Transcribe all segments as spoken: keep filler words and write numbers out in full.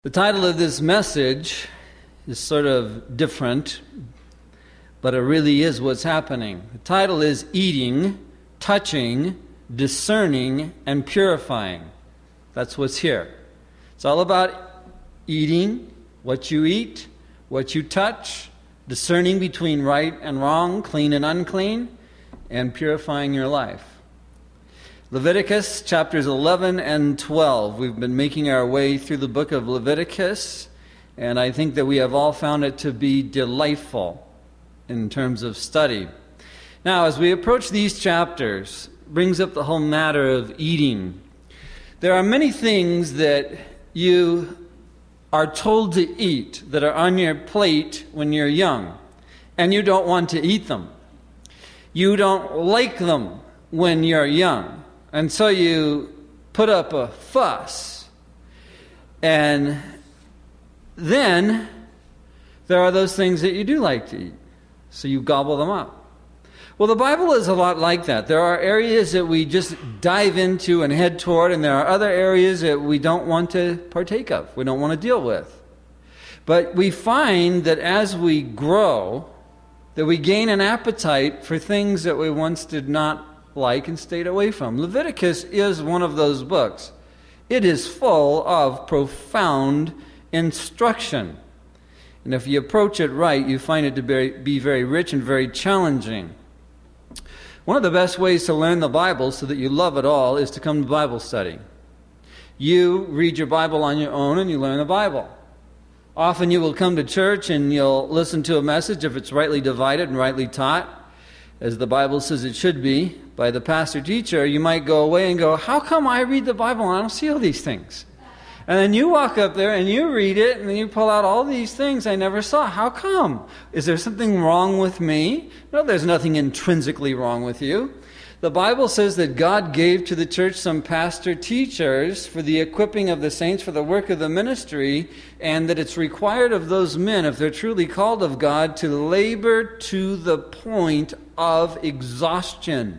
The title of this message is sort of different, but it really is what's happening. The title is Eating, Touching, Discerning, and Purifying. That's what's here. It's all about eating, what you eat, what you touch, discerning between right and wrong, clean and unclean, and purifying your life. Leviticus chapters eleven and twelve. We've been making our way through the book of Leviticus, and I think that we have all found it to be delightful in terms of study. Now, as we approach these chapters, it brings up the whole matter of eating. There are many things that you are told to eat that are on your plate when you're young, and you don't want to eat them. You don't like them when you're young. And so you put up a fuss. And then there are those things that you do like to eat. So you gobble them up. Well, the Bible is a lot like that. There are areas that we just dive into and head toward, and there are other areas that we don't want to partake of, we don't want to deal with. But we find that as we grow, that we gain an appetite for things that we once did not like and stayed away from. Leviticus is one of those books. It is full of profound instruction. And if you approach it right, you find it to be very rich and very challenging. One of the best ways to learn the Bible so that you love it all is to come to Bible study. You read your Bible on your own and you learn the Bible. Often you will come to church and you'll listen to a message if it's rightly divided and rightly taught, as the Bible says it should be, by the pastor teacher. You might go away and go, how come I read the Bible and I don't see all these things? And then you walk up there and you read it and then you pull out all these things I never saw. How come? Is there something wrong with me? No, there's nothing intrinsically wrong with you. The Bible says that God gave to the church some pastor teachers for the equipping of the saints for the work of the ministry, and that it's required of those men, if they're truly called of God, to labor to the point of exhaustion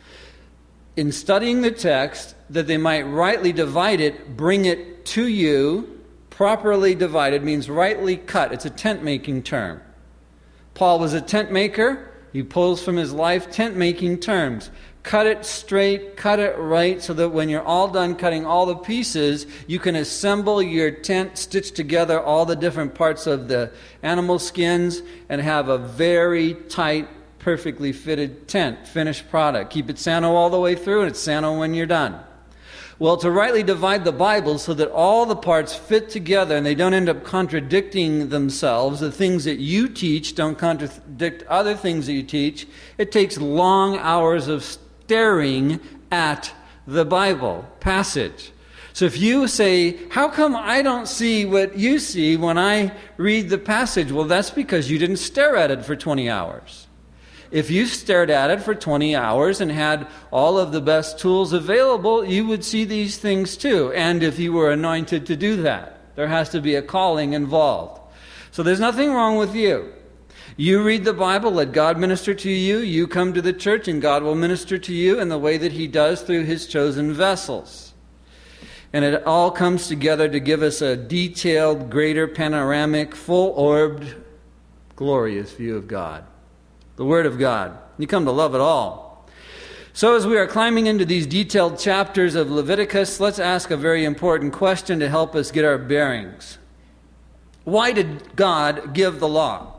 in studying the text, that they might rightly divide it, bring it to you. Properly divided means rightly cut. It's a tent-making term. Paul was a tent maker. He pulls from his life tent-making terms. Cut it straight, cut it right, so that when you're all done cutting all the pieces, you can assemble your tent, stitch together all the different parts of the animal skins, and have a very tight, perfectly fitted tent, finished product. Keep it sano all the way through, and it's sano when you're done. Well, to rightly divide the Bible so that all the parts fit together and they don't end up contradicting themselves, the things that you teach don't contradict other things that you teach, it takes long hours of staring at the Bible passage. So if you say, how come I don't see what you see when I read the passage? Well, that's because you didn't stare at it for twenty hours. If you stared at it for twenty hours and had all of the best tools available, you would see these things too. And if you were anointed to do that, there has to be a calling involved. So there's nothing wrong with you. You read the Bible, let God minister to you. You come to the church and God will minister to you in the way that He does through His chosen vessels. And it all comes together to give us a detailed, greater, panoramic, full-orbed, glorious view of God. The Word of God. You come to love it all. So as we are climbing into these detailed chapters of Leviticus, let's ask a very important question to help us get our bearings. Why did God give the law?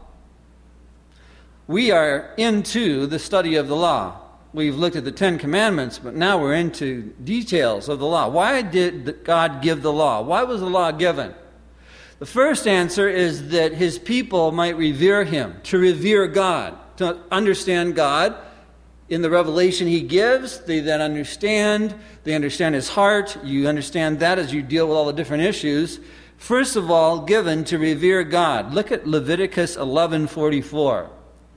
We are into the study of the law. We've looked at the Ten Commandments, but now we're into details of the law. Why did God give the law? Why was the law given? The first answer is that His people might revere Him, to revere God. To understand God in the revelation He gives, they then understand, they understand His heart. You understand that as you deal with all the different issues. First of all, given to revere God. Look at Leviticus eleven forty-four.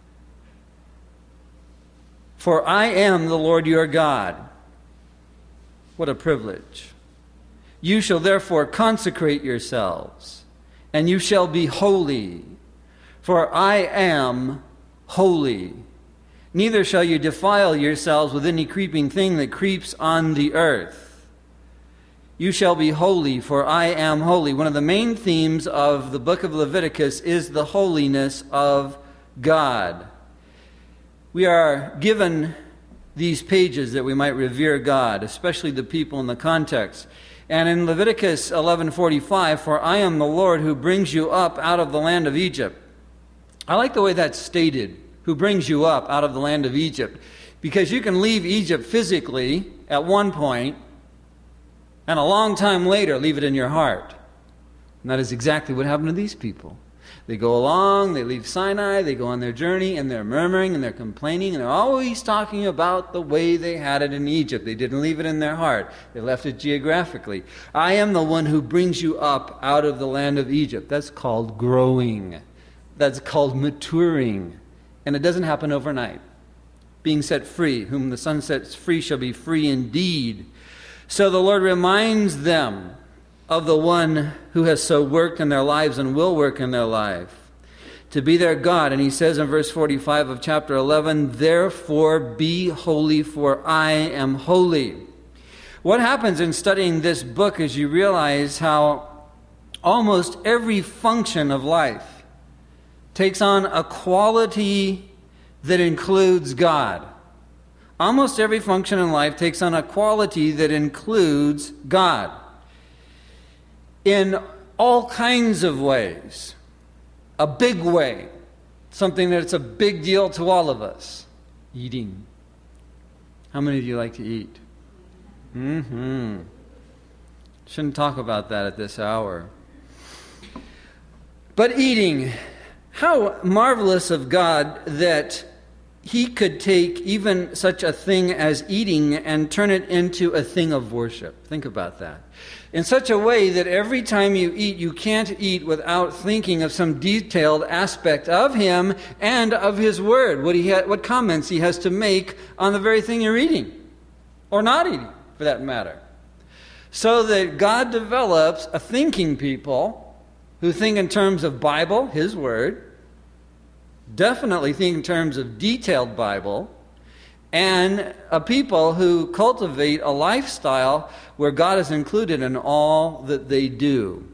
For I am the Lord your God. What a privilege. You shall therefore consecrate yourselves, and you shall be holy, for I am holy. Neither shall you defile yourselves with any creeping thing that creeps on the earth. You shall be holy, for I am holy. One of the main themes of the book of Leviticus is the holiness of God. We are given these pages that we might revere God, especially the people in the context. And in Leviticus eleven forty-five, for I am the Lord who brings you up out of the land of Egypt. I like the way that's stated, who brings you up out of the land of Egypt, because you can leave Egypt physically at one point, and a long time later leave it in your heart. And that is exactly what happened to these people. They go along, they leave Sinai, they go on their journey, and they're murmuring and they're complaining, and they're always talking about the way they had it in Egypt. They didn't leave it in their heart. They left it geographically. I am the one who brings you up out of the land of Egypt. That's called growing. That's called maturing. And it doesn't happen overnight. Being set free. Whom the Son sets free shall be free indeed. So the Lord reminds them of the one who has so worked in their lives and will work in their life, to be their God. And he says in verse forty-five of chapter eleven, therefore be holy, for I am holy. What happens in studying this book is you realize how almost every function of life takes on a quality that includes God. Almost every function in life takes on a quality that includes God. In all kinds of ways. A big way. Something that's a big deal to all of us. Eating. How many of you like to eat? Mm-hmm. Shouldn't talk about that at this hour. But eating. How marvelous of God that He could take even such a thing as eating and turn it into a thing of worship. Think about that. In such a way that every time you eat, you can't eat without thinking of some detailed aspect of Him and of His Word, what, he ha- what comments He has to make on the very thing you're eating, or not eating, for that matter. So that God develops a thinking people who think in terms of Bible, His Word, definitely think in terms of detailed Bible, and a people who cultivate a lifestyle where God is included in all that they do.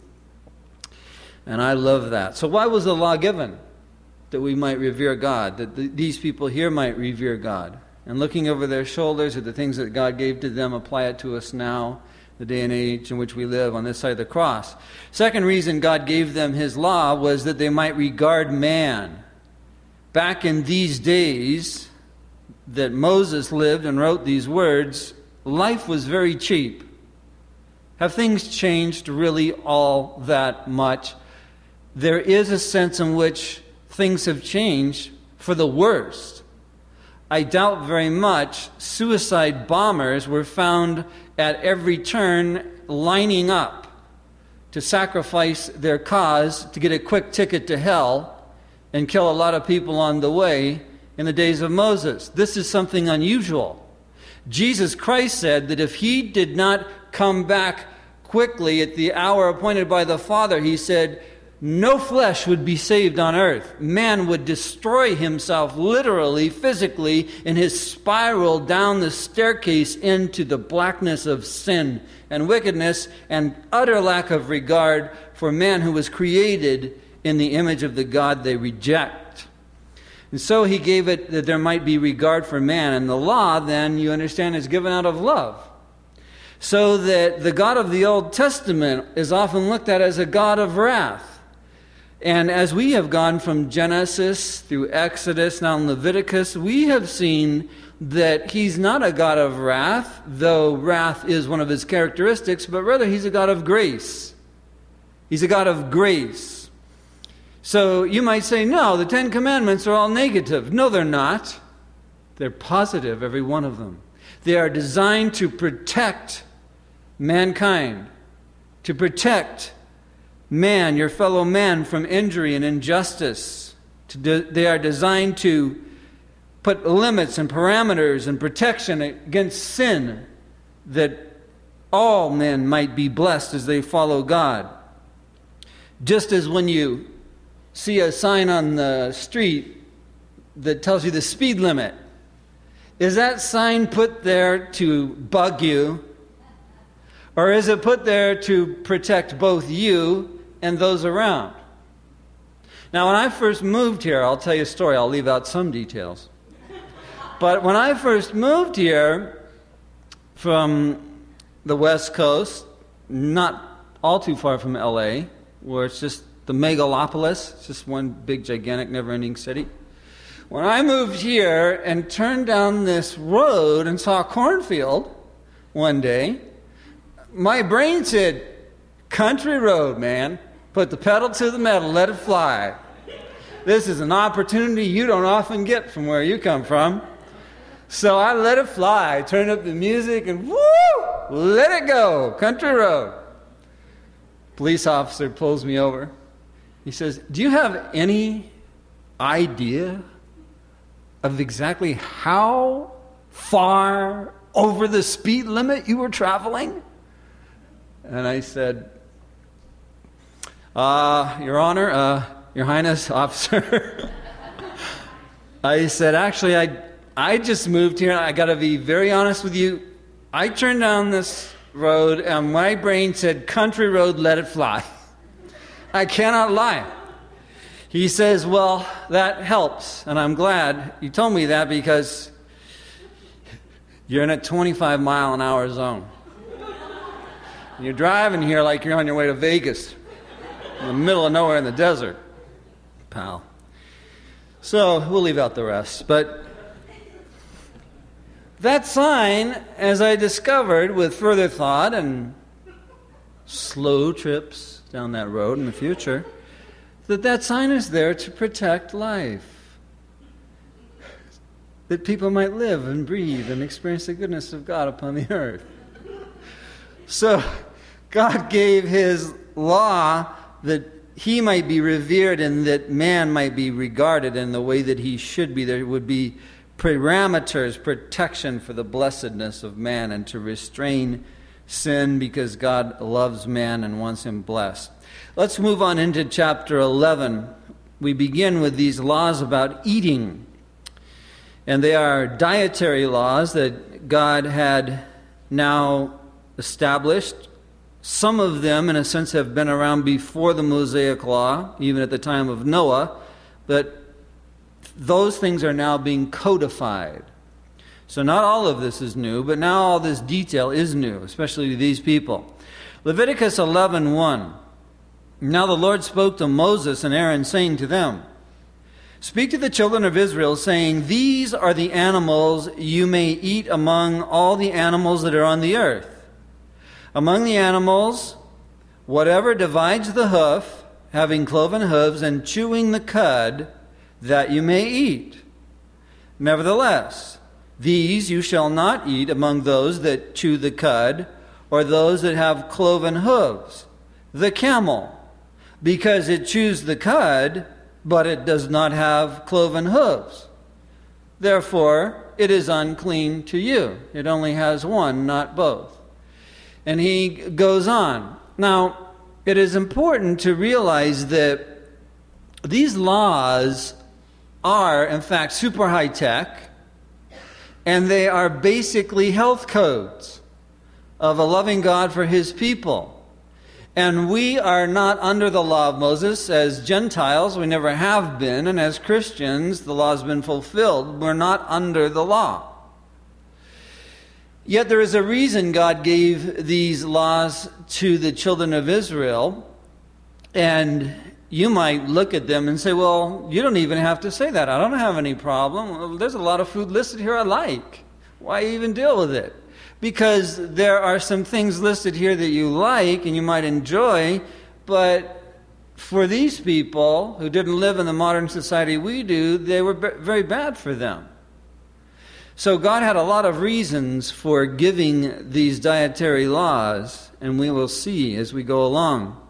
And I love that. So why was the law given? That we might revere God, that the, these people here might revere God. And looking over their shoulders at the things that God gave to them, apply it to us now, the day and age in which we live on this side of the cross. Second reason God gave them His law was that they might regard man. Back in these days that Moses lived and wrote these words, life was very cheap. Have things changed really all that much? There is a sense in which things have changed for the worst. I doubt very much suicide bombers were found at every turn lining up to sacrifice their cause to get a quick ticket to hell and kill a lot of people on the way in the days of Moses. This is something unusual. Jesus Christ said that if He did not come back quickly at the hour appointed by the Father, He said, no flesh would be saved on earth. Man would destroy himself literally, physically, in his spiral down the staircase into the blackness of sin and wickedness and utter lack of regard for man who was created in the image of the God they reject. And so He gave it that there might be regard for man. And the law, then, you understand, is given out of love. So that the God of the Old Testament is often looked at as a God of wrath. And as we have gone from Genesis through Exodus, now in Leviticus, we have seen that He's not a God of wrath, though wrath is one of His characteristics, but rather He's a God of grace. He's a God of grace. So you might say, no, the Ten Commandments are all negative. No, they're not. They're positive, every one of them. They are designed to protect mankind, to protect man, your fellow man, from injury and injustice. They are designed to put limits and parameters and protection against sin, that all men might be blessed as they follow God. Just as when you see a sign on the street that tells you the speed limit, is that sign put there to bug you? Or is it put there to protect both you and those around? Now, when I first moved here, I'll tell you a story. I'll leave out some details. But when I first moved here from the West Coast, not all too far from L A, where it's just the megalopolis, it's just one big, gigantic, never-ending city. When I moved here and turned down this road and saw a cornfield one day, my brain said, country road, man. Put the pedal to the metal, let it fly. This is an opportunity you don't often get from where you come from. So I let it fly, turned up the music, and woo, let it go, country road. Police officer pulls me over. He says, do you have any idea of exactly how far over the speed limit you were traveling? And I said, uh, Your Honor, uh, Your Highness, officer. I said, actually, I, I just moved here. I got to be very honest with you. I turned down this road, and my brain said, country road, let it fly. I cannot lie. He says, well, that helps, and I'm glad you told me that because you're in a twenty-five mile an hour zone. You're driving here like you're on your way to Vegas, in the middle of nowhere in the desert, pal. So we'll leave out the rest. But that sign, as I discovered with further thought and slow trips down that road in the future, that that sign is there to protect life. That people might live and breathe and experience the goodness of God upon the earth. So God gave His law that He might be revered and that man might be regarded in the way that he should be. There would be parameters, protection for the blessedness of man and to restrain sin because God loves man and wants him blessed. Let's move on into chapter eleven. We begin with these laws about eating. And they are dietary laws that God had now established. Some of them, in a sense, have been around before the Mosaic Law, even at the time of Noah, but those things are now being codified. So not all of this is new, but now all this detail is new, especially to these people. Leviticus eleven one. Now the Lord spoke to Moses and Aaron, saying to them, speak to the children of Israel, saying, these are the animals you may eat among all the animals that are on the earth. Among the animals, whatever divides the hoof, having cloven hooves, and chewing the cud, that you may eat. Nevertheless, these you shall not eat among those that chew the cud, or those that have cloven hooves, the camel, because it chews the cud, but it does not have cloven hooves. Therefore, it is unclean to you. It only has one, not both. And he goes on. Now, it is important to realize that these laws are, in fact, super high-tech, and they are basically health codes of a loving God for His people. And we are not under the law of Moses. As Gentiles, we never have been, and as Christians, the law has been fulfilled. We're not under the law. Yet there is a reason God gave these laws to the children of Israel, and you might look at them and say, well, you don't even have to say that. I don't have any problem. Well, there's a lot of food listed here I like. Why even deal with it? Because there are some things listed here that you like and you might enjoy, but for these people who didn't live in the modern society we do, they were b- very bad for them. So God had a lot of reasons for giving these dietary laws, and we will see as we go along.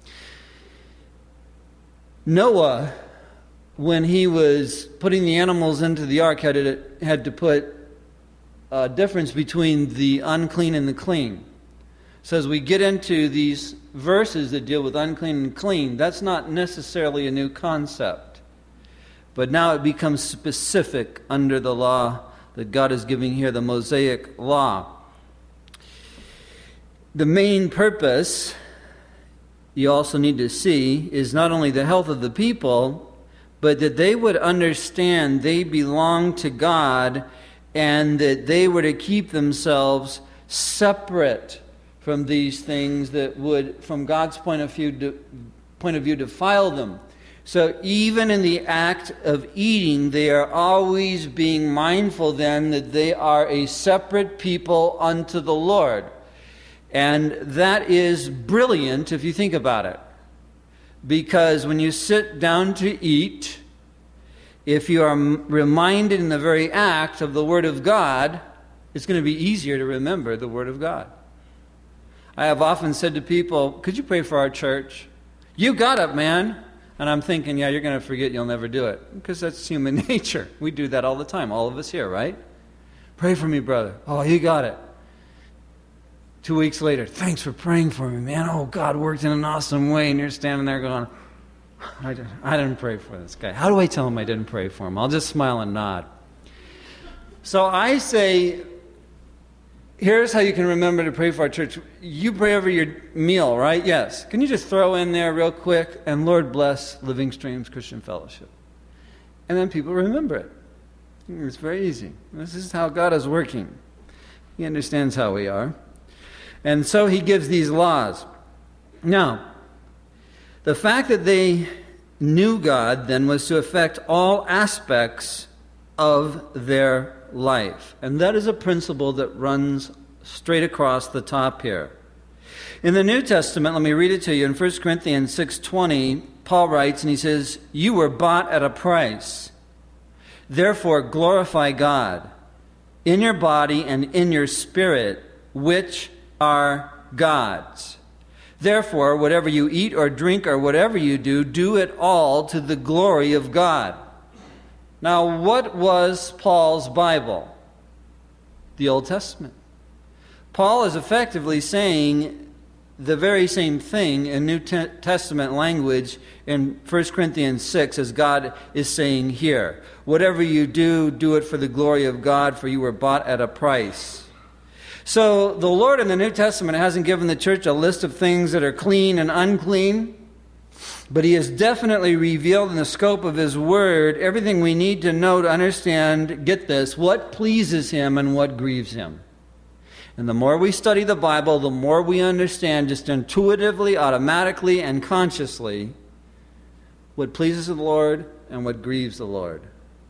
Noah, when he was putting the animals into the ark, had to, had to put a difference between the unclean and the clean. So as we get into these verses that deal with unclean and clean, that's not necessarily a new concept. But now it becomes specific under the law that God is giving here, the Mosaic Law. the main purpose, you also need to see, is not only the health of the people, but that they would understand they belong to God and that they were to keep themselves separate from these things that would, from God's point of view, de, point of view, defile them. So even in the act of eating, they are always being mindful then that they are a separate people unto the Lord. And that is brilliant if you think about it. Because when you sit down to eat, if you are reminded in the very act of the Word of God, it's going to be easier to remember the Word of God. I have often said to people, could you pray for our church? You got it, man. And I'm thinking, yeah, you're going to forget, you'll never do it. Because that's human nature. We do that all the time, all of us here, right? Pray for me, brother. Oh, you got it. Two weeks later, thanks for praying for me, man. Oh, God worked in an awesome way. And you're standing there going, I didn't, I didn't pray for this guy. How do I tell him I didn't pray for him? I'll just smile and nod. So I say, here's how you can remember to pray for our church. You pray over your meal, right? Yes. Can you just throw in there real quick, and Lord bless Living Streams Christian Fellowship? And then people remember it. It's very easy. This is how God is working. He understands how we are. And so he gives these laws. Now, the fact that they knew God then was to affect all aspects of their life. And that is a principle that runs straight across the top here. In the New Testament, let me read it to you. In First Corinthians six twenty, Paul writes, and he says, "You were bought at a price. Therefore glorify God in your body and in your spirit, which are God's. Therefore, whatever you eat or drink or whatever you do, do it all to the glory of God." Now, what was Paul's Bible? The Old Testament. Paul is effectively saying the very same thing in New Testament language in First Corinthians six as God is saying here. Whatever you do, do it for the glory of God, for you were bought at a price. So the Lord in the New Testament hasn't given the church a list of things that are clean and unclean, but he has definitely revealed in the scope of his word everything we need to know to understand, get this, what pleases him and what grieves him. And the more we study the Bible, the more we understand just intuitively, automatically, and consciously what pleases the Lord and what grieves the Lord.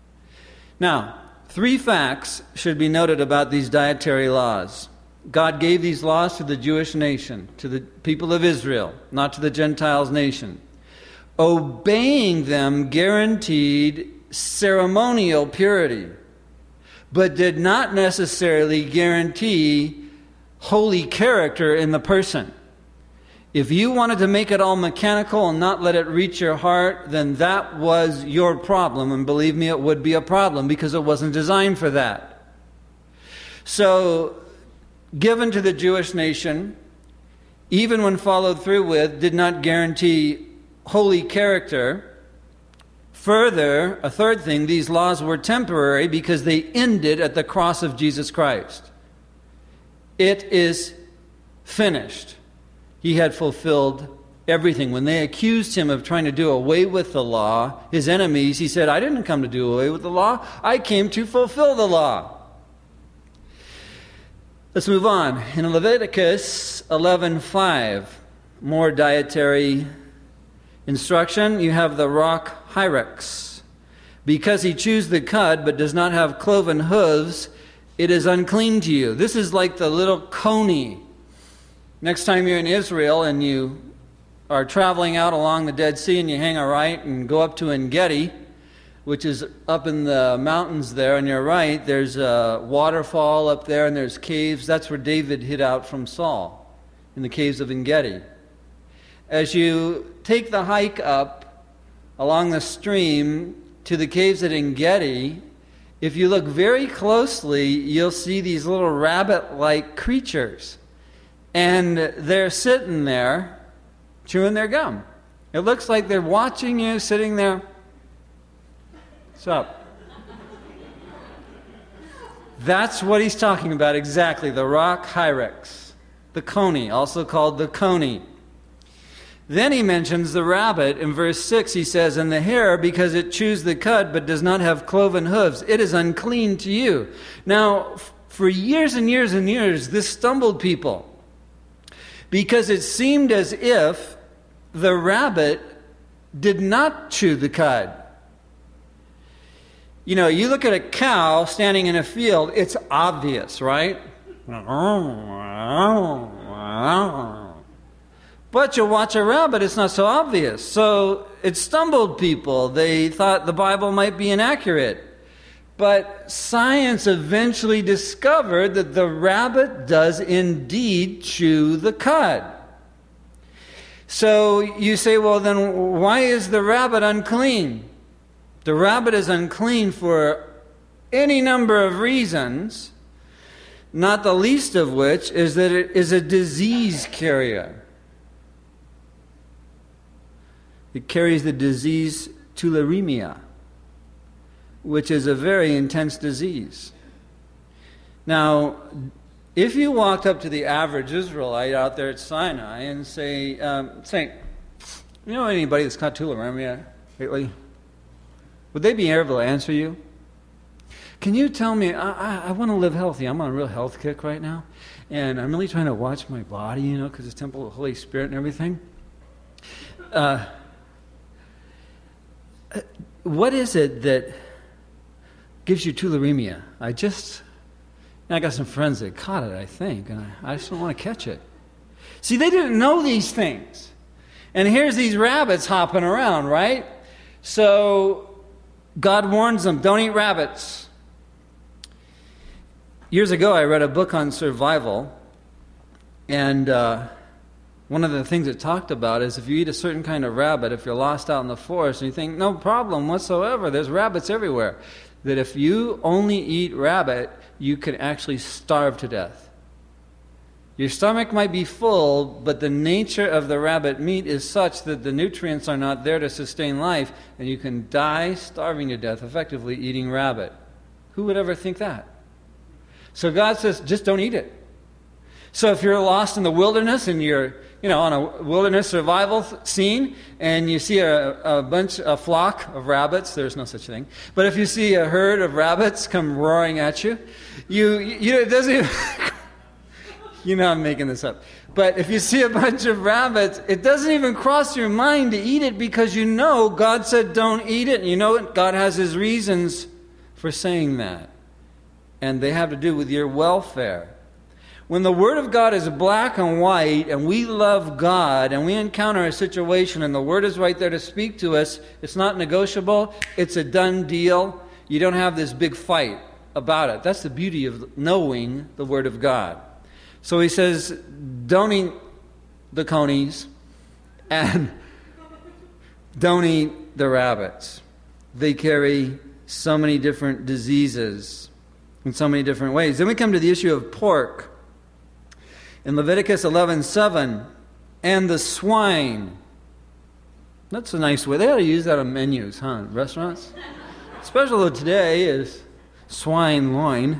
Now, three facts should be noted about these dietary laws. God gave these laws to the Jewish nation, to the people of Israel, not to the Gentiles' nation. Obeying them guaranteed ceremonial purity, but did not necessarily guarantee holy character in the person. If you wanted to make it all mechanical and not let it reach your heart, then that was your problem. And believe me, it would be a problem because it wasn't designed for that. So, given to the Jewish nation, even when followed through with, did not guarantee holy character. Further, a third thing, these laws were temporary because they ended at the cross of Jesus Christ. It is finished. He had fulfilled everything. When they accused him of trying to do away with the law, his enemies, he said, I didn't come to do away with the law. I came to fulfill the law. Let's move on. In Leviticus eleven five, more dietary instruction. You have the rock hyrax. Because he chews the cud but does not have cloven hooves, it is unclean to you. This is like the little coney. Next time you're in Israel and you are traveling out along the Dead Sea and you hang a right and go up to En-Gedi, which is up in the mountains there on your right, there's a waterfall up there and there's caves. That's where David hid out from Saul, in the caves of En-Gedi. As you take the hike up along the stream to the caves at En-Gedi, if you look very closely, you'll see these little rabbit-like creatures. And they're sitting there chewing their gum. It looks like they're watching you sitting there. What's up? That's what he's talking about exactly, the rock hyrax. the coney, also called the coney. Then he mentions the rabbit. In verse six, he says, and the hare, because it chews the cud, but does not have cloven hooves, it is unclean to you. Now, f- for years and years and years, this stumbled people, because it seemed as if the rabbit did not chew the cud. You know, you look at a cow standing in a field, it's obvious, right? But you watch a rabbit, it's not so obvious. So it stumbled people. They thought the Bible might be inaccurate. But science eventually discovered that the rabbit does indeed chew the cud. So you say, well, then why is the rabbit unclean? The rabbit is unclean for any number of reasons, not the least of which is that it is a disease carrier. It carries the disease tularemia, which is a very intense disease. Now, if you walked up to the average Israelite out there at Sinai and say, um, say, you know anybody that's got tularemia lately? Would they be able to answer you? Can you tell me, I, I, I want to live healthy. I'm on a real health kick right now. And I'm really trying to watch my body, you know, because it's temple of the Holy Spirit and everything. Uh, what is it that gives you tularemia? I just, I got some friends that caught it, I think, and I, I just don't want to catch it. See, they didn't know these things. And here's these rabbits hopping around, right? So God warns them, don't eat rabbits. Years ago, I read a book on survival, and uh, one of the things it talked about is if you eat a certain kind of rabbit, if you're lost out in the forest, and you think, no problem whatsoever, there's rabbits everywhere, that if you only eat rabbit, you can actually starve to death. Your stomach might be full, but the nature of the rabbit meat is such that the nutrients are not there to sustain life, and you can die starving to death, effectively eating rabbit. Who would ever think that? So God says, just don't eat it. So if you're lost in the wilderness and you're, you know, on a wilderness survival th- scene and you see a, a bunch, a flock of rabbits, there's no such thing. But if you see a herd of rabbits come roaring at you, you, you it doesn't even, you know I'm making this up. But if you see a bunch of rabbits, it doesn't even cross your mind to eat it because you know God said don't eat it. And you know God has His reasons for saying that. And they have to do with your welfare. When the Word of God is black and white, and we love God, and we encounter a situation, and the Word is right there to speak to us, it's not negotiable, it's a done deal. You don't have this big fight about it. That's the beauty of knowing the Word of God. So he says, don't eat the conies, and don't eat the rabbits. They carry so many different diseases in so many different ways. Then we come to the issue of pork. In Leviticus eleven seven, and the swine. That's a nice way. They ought to use that on menus, huh? Restaurants? Special today is swine loin.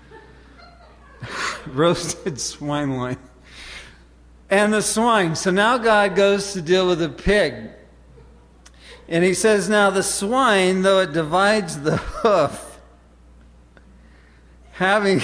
Roasted swine loin. And the swine. So now God goes to deal with the pig. And he says, now the swine, though it divides the hoof, having...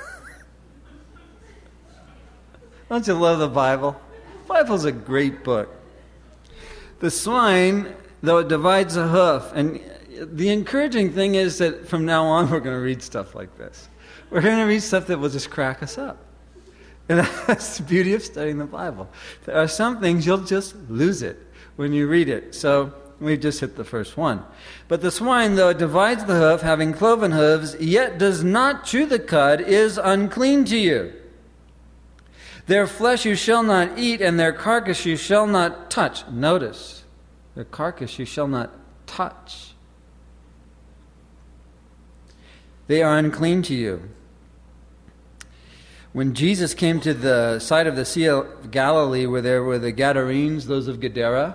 Don't you love the Bible? The Bible's a great book. The swine, though it divides a hoof, and the encouraging thing is that from now on we're going to read stuff like this. We're going to read stuff that will just crack us up. And that's the beauty of studying the Bible. There are some things you'll just lose it when you read it. So we've just hit the first one. But the swine, though it divides the hoof, having cloven hooves, yet does not chew the cud, is unclean to you. Their flesh you shall not eat, and their carcass you shall not touch. Notice, their carcass you shall not touch. They are unclean to you. When Jesus came to the side of the Sea of Galilee, where there were the Gadarenes, those of Gadara,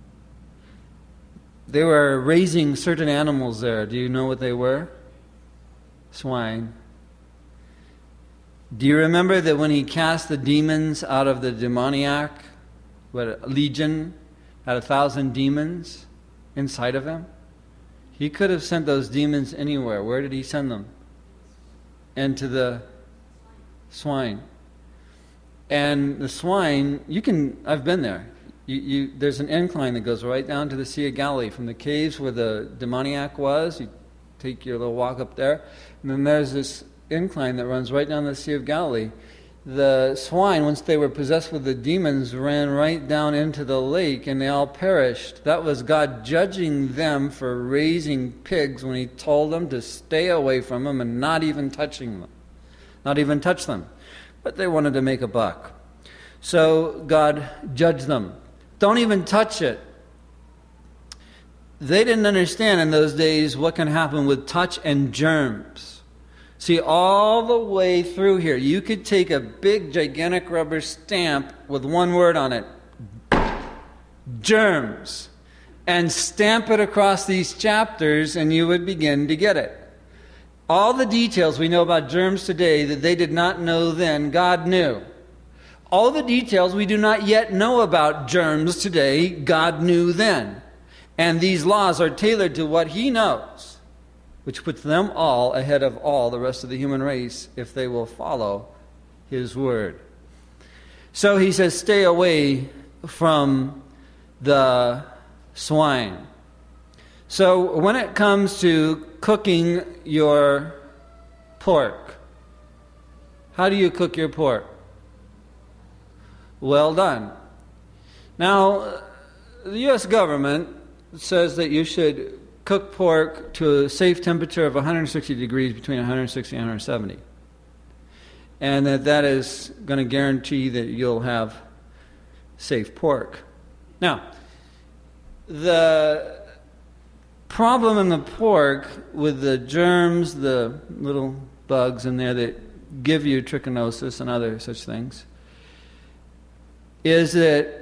they were raising certain animals there. Do you know what they were? Swine. Do you remember that when he cast the demons out of the demoniac, what, a legion, had a thousand demons inside of him? He could have sent those demons anywhere. Where did he send them? Into the swine. And the swine, you can, I've been there. You, you, there's an incline that goes right down to the Sea of Galilee. From the caves where the demoniac was, you take your little walk up there, and then there's this incline that runs right down the Sea of Galilee. The swine, once they were possessed with the demons, ran right down into the lake, and they all perished. That was God judging them for raising pigs when he told them to stay away from them and not even touching them. Not even touch them. But they wanted to make a buck. So God judged them. Don't even touch it. They didn't understand in those days what can happen with touch and germs. See, all the way through here, you could take a big, gigantic rubber stamp with one word on it, germs, and stamp it across these chapters, and you would begin to get it. All the details we know about germs today that they did not know then, God knew. All the details we do not yet know about germs today, God knew then. And these laws are tailored to what he knows, which puts them all ahead of all the rest of the human race if they will follow his word. So he says, stay away from the swine. So when it comes to cooking your pork, how do you cook your pork? Well done. Now, the U S government says that you should cook pork to a safe temperature of one hundred sixty degrees, between one hundred sixty and one hundred seventy. And that that is going to guarantee that you'll have safe pork. Now, the problem in the pork with the germs, the little bugs in there that give you trichinosis and other such things, is that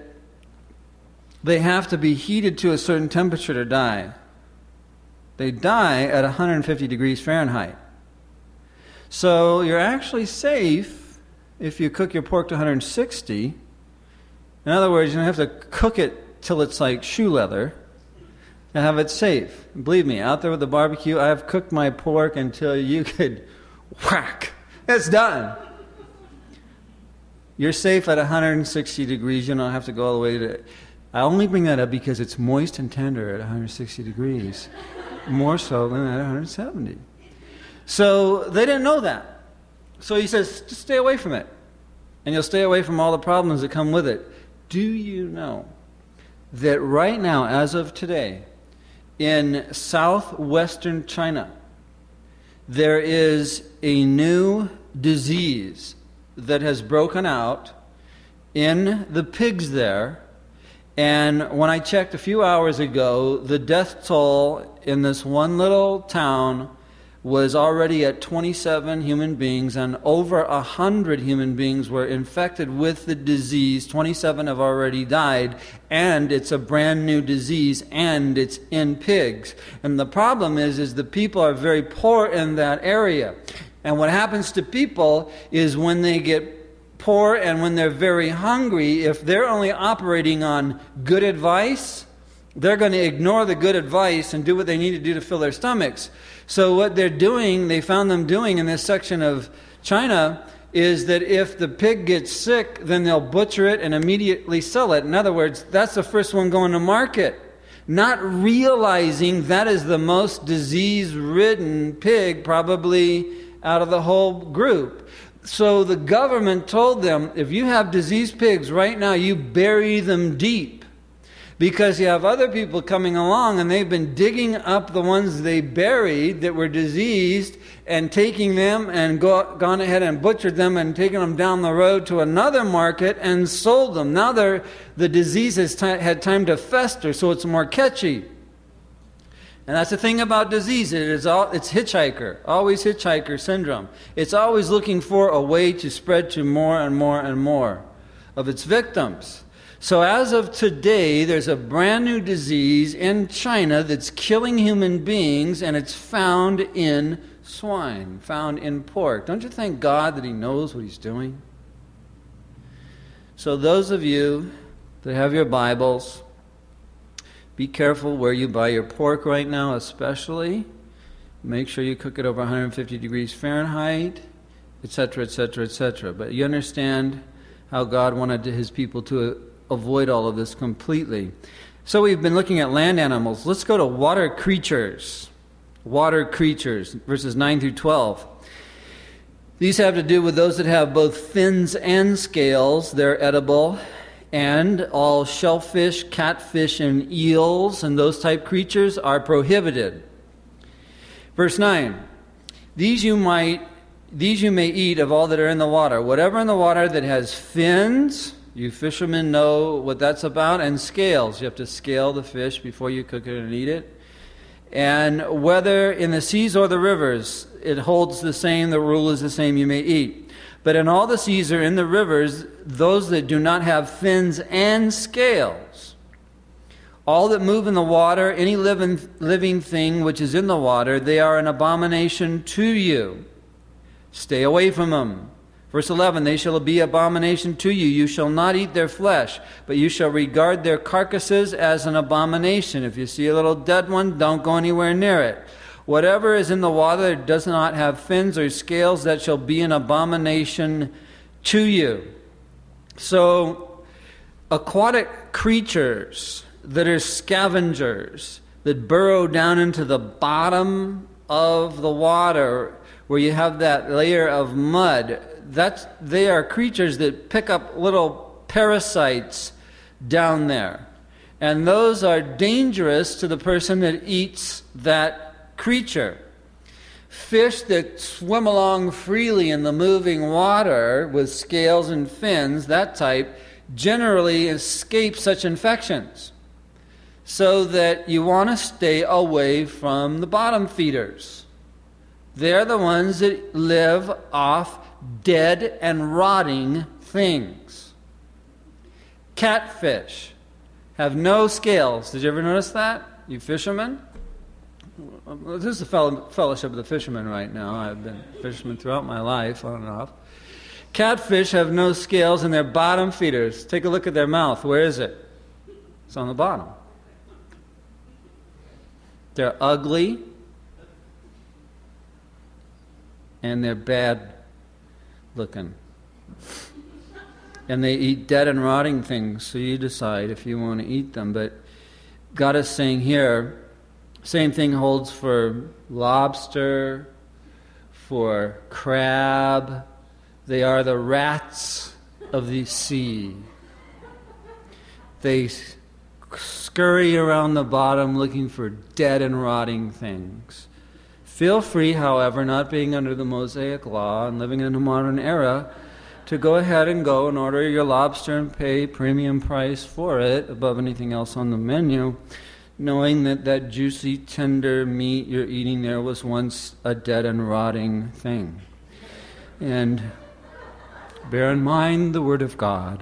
they have to be heated to a certain temperature to die. They die at one hundred fifty degrees Fahrenheit. So you're actually safe if you cook your pork to one hundred sixty. In other words, you don't have to cook it till it's like shoe leather to have it safe. Believe me, out there with the barbecue, I've cooked my pork until you could whack. It's done. You're safe at one hundred sixty degrees. You don't have to go all the way to... I only bring that up because it's moist and tender at one hundred sixty degrees. More so than at one hundred seventy. So they didn't know that. So he says, just stay away from it. And you'll stay away from all the problems that come with it. Do you know that right now, as of today, in southwestern China, there is a new disease that has broken out in the pigs there. And when I checked a few hours ago, the death toll in this one little town was already at twenty-seven human beings, and over one hundred human beings were infected with the disease. twenty-seven have already died, and it's a brand new disease, and it's in pigs. And the problem is, is the people are very poor in that area. And what happens to people is when they get poor and when they're very hungry, if they're only operating on good advice, they're going to ignore the good advice and do what they need to do to fill their stomachs. So what they're doing, they found them doing in this section of China, is that if the pig gets sick, then they'll butcher it and immediately sell it. In other words, that's the first one going to market. Not realizing that is the most disease-ridden pig probably out of the whole group. So the government told them, if you have diseased pigs right now, you bury them deep. Because you have other people coming along and they've been digging up the ones they buried that were diseased and taking them and go, gone ahead and butchered them and taken them down the road to another market and sold them. Now they're, the disease has t- had time to fester, so it's more catchy. And that's the thing about disease. It is all, it's hitchhiker, always hitchhiker syndrome. It's always looking for a way to spread to more and more and more of its victims. So as of today, there's a brand new disease in China that's killing human beings, and it's found in swine, found in pork. Don't you thank God that he knows what he's doing? So those of you that have your Bibles, be careful where you buy your pork right now, especially. Make sure you cook it over one hundred fifty degrees Fahrenheit, et cetera, et cetera, et cetera. But you understand how God wanted his people to avoid all of this completely. So we've been looking at land animals. Let's go to water creatures. Water creatures, verses nine through twelve. These have to do with those that have both fins and scales. They're edible. And all shellfish, catfish, and eels and those type creatures are prohibited. Verse nine. These you might, these you may eat of all that are in the water. Whatever in the water that has fins, you fishermen know what that's about, and scales. You have to scale the fish before you cook it and eat it. And whether in the seas or the rivers, it holds the same, the rule is the same, you may eat. But in all the seas or in the rivers, those that do not have fins and scales, all that move in the water, any living, living thing which is in the water, they are an abomination to you. Stay away from them. Verse eleven, they shall be abomination to you. You shall not eat their flesh, but you shall regard their carcasses as an abomination. If you see a little dead one, don't go anywhere near it. Whatever is in the water that does not have fins or scales, that shall be an abomination to you. So, aquatic creatures that are scavengers, that burrow down into the bottom of the water, where you have that layer of mud, that's, they are creatures that pick up little parasites down there. And those are dangerous to the person that eats that creature. Fish that swim along freely in the moving water with scales and fins, that type, generally escape such infections. So that you want to stay away from the bottom feeders. They're the ones that live off dead and rotting things. Catfish have no scales. Did you ever notice that, you fishermen? This is the fellowship of the fishermen right now. I've been a fisherman throughout my life, on and off. Catfish have no scales and they're bottom feeders. Take a look at their mouth. Where is it? It's on the bottom. They're ugly. And they're bad looking. And they eat dead and rotting things, so you decide if you want to eat them. But God is saying here, same thing holds for lobster, for crab. They are the rats of the sea. They scurry around the bottom looking for dead and rotting things. Feel free, however, not being under the Mosaic law and living in a modern era, to go ahead and go and order your lobster and pay premium price for it above anything else on the menu, knowing that that juicy, tender meat you're eating there was once a dead and rotting thing. And bear in mind the Word of God.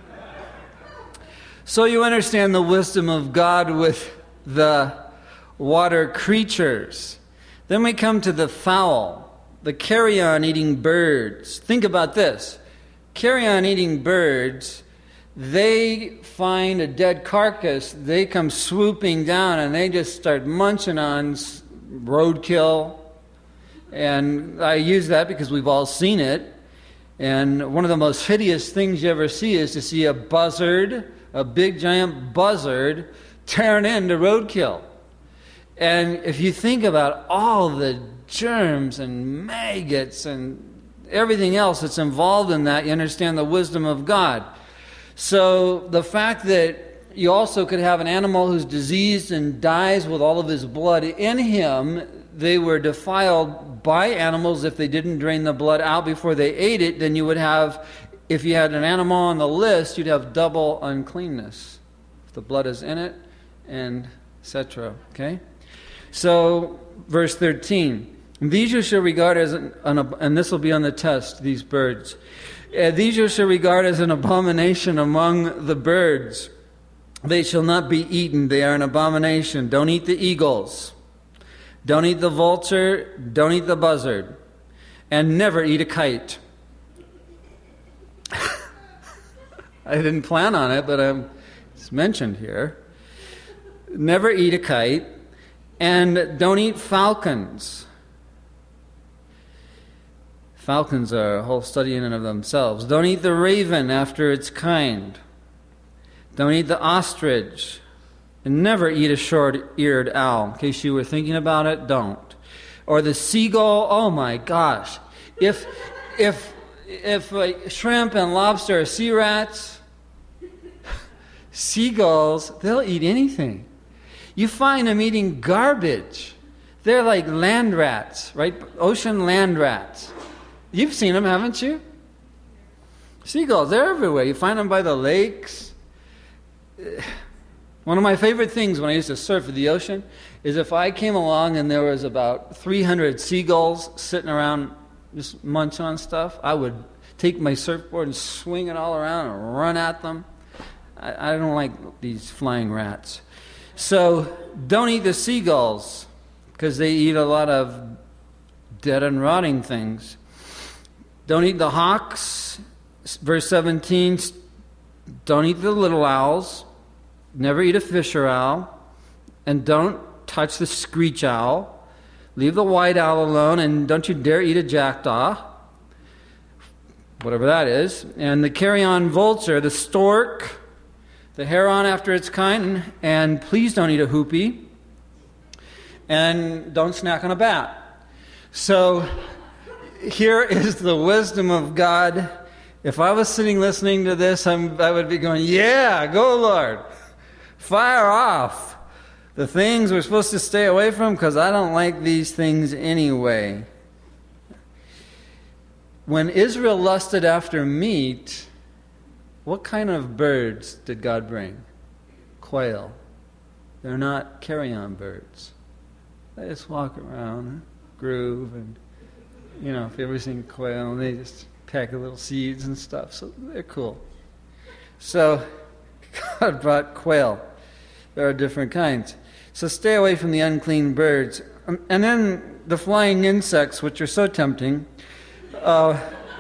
So you understand the wisdom of God with the water creatures. Then we come to the fowl, the carrion-eating birds. Think about this. Carrion-eating birds, they find a dead carcass, they come swooping down and they just start munching on roadkill. And I use that because we've all seen it. And one of the most hideous things you ever see is to see a buzzard, a big giant buzzard, tearing into roadkill. And if you think about all the germs and maggots and everything else that's involved in that, you understand the wisdom of God. So the fact that you also could have an animal who's diseased and dies with all of his blood in him, they were defiled by animals if they didn't drain the blood out before they ate it, then you would have, if you had an animal on the list, you'd have double uncleanness. If the blood is in it, and et cetera. Okay? So, verse thirteen. These you shall regard as an, an and this will be on the test, these birds. Uh, these you shall regard as an abomination among the birds. They shall not be eaten. They are an abomination. Don't eat the eagles. Don't eat the vulture, don't eat the buzzard, and never eat a kite. I didn't plan on it, but um, it's mentioned here. Never eat a kite, and don't eat falcons. Falcons are a whole study in and of themselves. Don't eat the raven after its kind. Don't eat the ostrich. And never eat a short-eared owl. In case you were thinking about it, don't. Or the seagull. Oh my gosh. If if if uh, shrimp and lobster are sea rats, seagulls, they'll eat anything. You find them eating garbage. They're like land rats, right? Ocean land rats. You've seen them, haven't you? Seagulls, they're everywhere. You find them by the lakes. One of my favorite things when I used to surf at the ocean is if I came along and there was about three hundred seagulls sitting around just munching on stuff, I would take my surfboard and swing it all around and run at them. I, I don't like these flying rats. So don't eat the seagulls because they eat a lot of dead and rotting things. Don't eat the hawks. Verse seventeen, don't eat the little owls. Never eat a fisher owl, and don't touch the screech owl. Leave the white owl alone, and don't you dare eat a jackdaw, whatever that is. And the carrion vulture, the stork, the heron after its kind, and please don't eat a hoopie, and don't snack on a bat. So here is the wisdom of God. If I was sitting listening to this, I'm, I would be going, yeah, go Lord. Fire off the things we're supposed to stay away from because I don't like these things anyway. When Israel lusted after meat, what kind of birds did God bring? Quail. They're not carrion birds. They just walk around and groove, and you know, if you ever seen quail, they just pack a little seeds and stuff, so they're cool. So God brought quail. There are different kinds. So stay away from the unclean birds. Um, and then the flying insects, which are so tempting. Uh,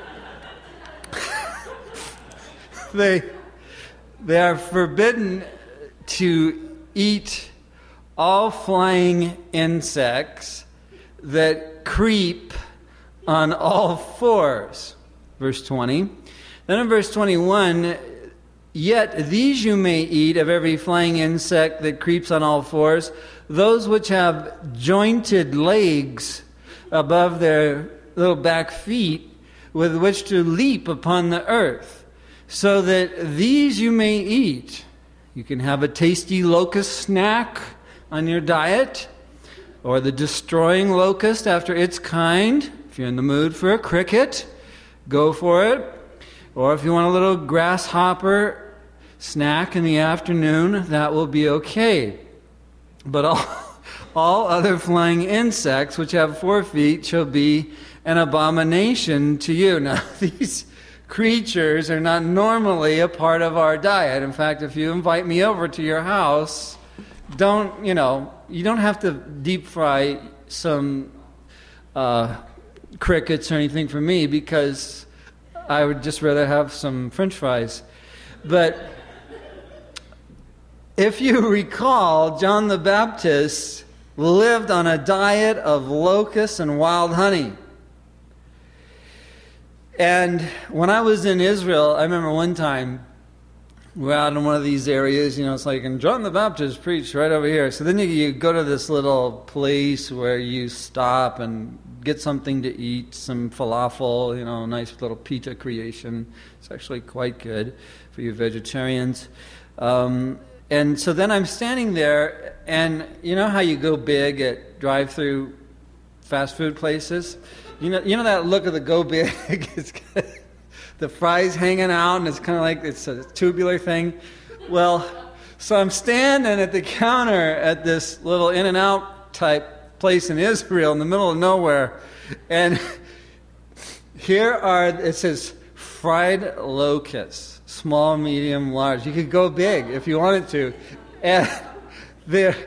they, they are forbidden to eat all flying insects that creep on all fours. Verse twenty. Then in verse twenty-one, yet these you may eat of every flying insect that creeps on all fours, those which have jointed legs above their little back feet, with which to leap upon the earth, so that these you may eat. You can have a tasty locust snack on your diet, or the destroying locust after its kind. If you're in the mood for a cricket, go for it. Or if you want a little grasshopper snack in the afternoon, that will be okay. But all, all other flying insects which have four feet shall be an abomination to you. Now, these creatures are not normally a part of our diet. In fact, if you invite me over to your house, don't, you know, you don't have to deep fry some uh, crickets or anything for me, because I would just rather have some French fries. But if you recall, John the Baptist lived on a diet of locusts and wild honey. And when I was in Israel, I remember one time we were out in one of these areas, you know, it's like, and John the Baptist preached right over here. So then you, you go to this little place where you stop and get something to eat, some falafel, you know, nice little pita creation. It's actually quite good for you vegetarians. Um, and so then I'm standing there, and you know how you go big at drive-through fast food places? You know, you know that look of the go big? It's got the fries hanging out, and it's kind of like it's a tubular thing. Well, so I'm standing at the counter at this little In-N-Out type place in Israel in the middle of nowhere, and here are, it says fried locusts, small, medium, large. You could go big if you wanted to. And there,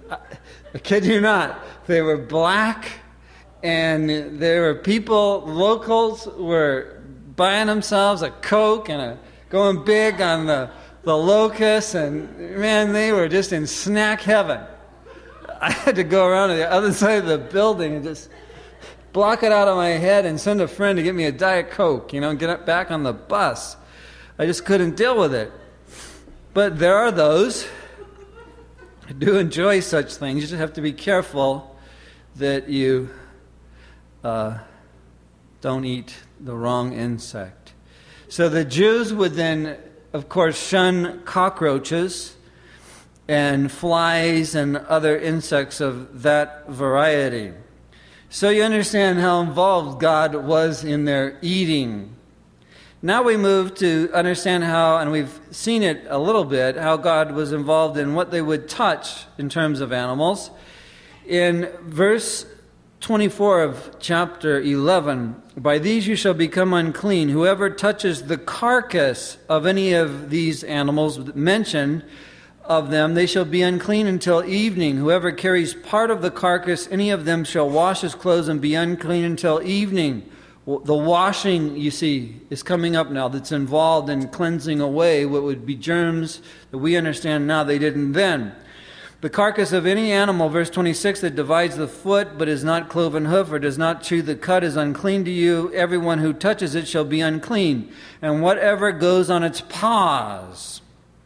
I kid you not. They were black, and there were people, locals, were buying themselves a Coke and a, going big on the, the locusts, and man, they were just in snack heaven. I had to go around to the other side of the building and just block it out of my head and send a friend to get me a Diet Coke, you know, and get it back on the bus. I just couldn't deal with it. But there are those who do enjoy such things. You just have to be careful that you uh, don't eat the wrong insect. So the Jews would then, of course, shun cockroaches and flies and other insects of that variety. So you understand how involved God was in their eating. Now we move to understand how, and we've seen it a little bit, how God was involved in what they would touch in terms of animals. In verse twenty-four of chapter eleven, by these you shall become unclean. Whoever touches the carcass of any of these animals mentioned of them, they shall be unclean until evening. Whoever carries part of the carcass, any of them shall wash his clothes and be unclean until evening. The washing, you see, is coming up now that's involved in cleansing away what would be germs that we understand now they didn't then. The carcass of any animal, verse twenty-six, that divides the foot but is not cloven hoof or does not chew the cud is unclean to you. Everyone who touches it shall be unclean. And whatever goes on its paws,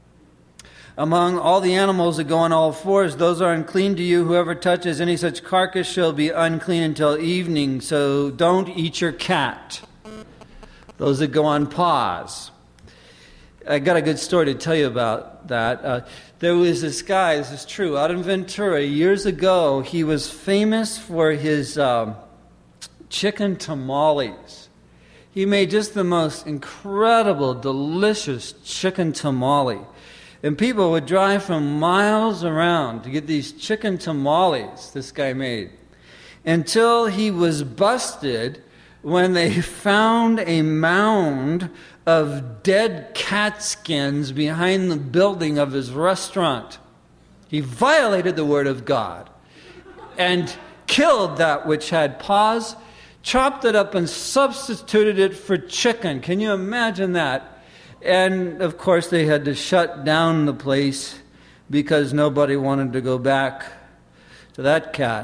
among all the animals that go on all fours, those are unclean to you. Whoever touches any such carcass shall be unclean until evening. So don't eat your cat. Those that go on paws. I got a good story to tell you about that. Uh, there was this guy, this is true, out in Ventura years ago. He was famous for his um, chicken tamales. He made just the most incredible, delicious chicken tamale. And people would drive from miles around to get these chicken tamales this guy made. Until he was busted when they found a mound of dead cat skins behind the building of his restaurant. He violated the word of God and killed that which had paws, chopped it up and substituted it for chicken. Can you imagine that? And, of course, they had to shut down the place because nobody wanted to go back to that cat.